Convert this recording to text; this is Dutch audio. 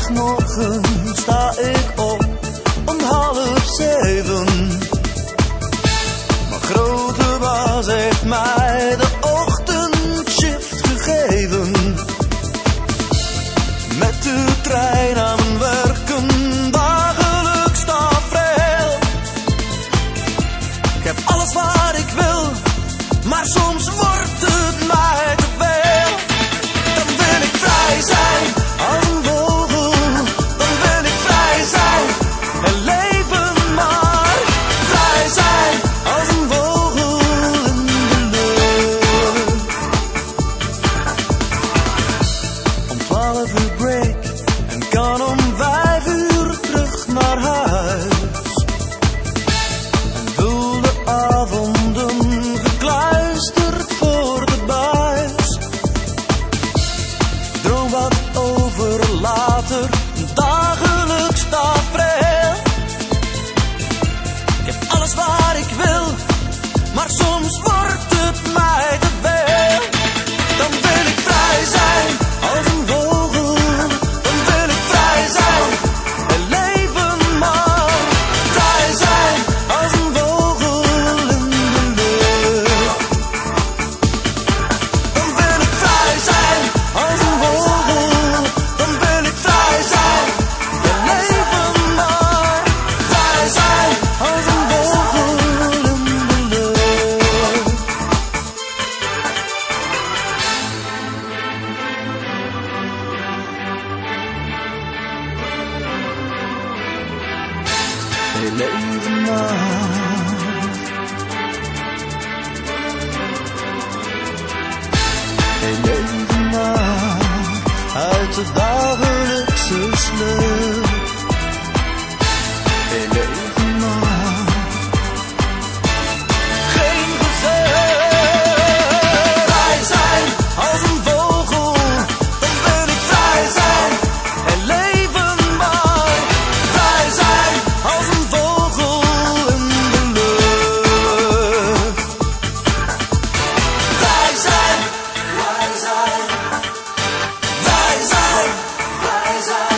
Zaterdagmorgen sta ik op om 6:30. Mijn grote baas heeft mij de ochtendshift gegeven. Met de trein naar mijn werk, een dagelijks tafereel. Ik heb alles wat ik wil, maar soms wordt het mij te veel. Dan wil ik vrij zijn als een vogel, dan wil ik vrij zijn en leven maar. Vrij zijn als een vogel in de lucht. Om 12:00 break en kan om 5:00 terug naar huis. En vul de avonden gekluisterd voor de buis. Droom wat over later, een dagelijks tafereel. Ik heb alles wat ik wil, maar soms wordt het mij te veel. Dan wil ik vrij zijn als een vogel, dan wil ik vrij zijn en leven maar. Vrij zijn als een vogel in de lucht. Dan wil ik vrij zijn als een vogel, dan wil ik vrij zijn en leven maar. Vrij zijn als een vogel in de lucht. Hey, leven maar. Hey, leven maar uit de dagelijkse sleur. Hey, leven maar. Geen gezeur. Vrij zijn als een vogel, dan wil ik vrij zijn en leven maar. Vrij zijn als een vogel in de lucht. Vrij zijn, vrij zijn, vrij zijn, vrij zijn.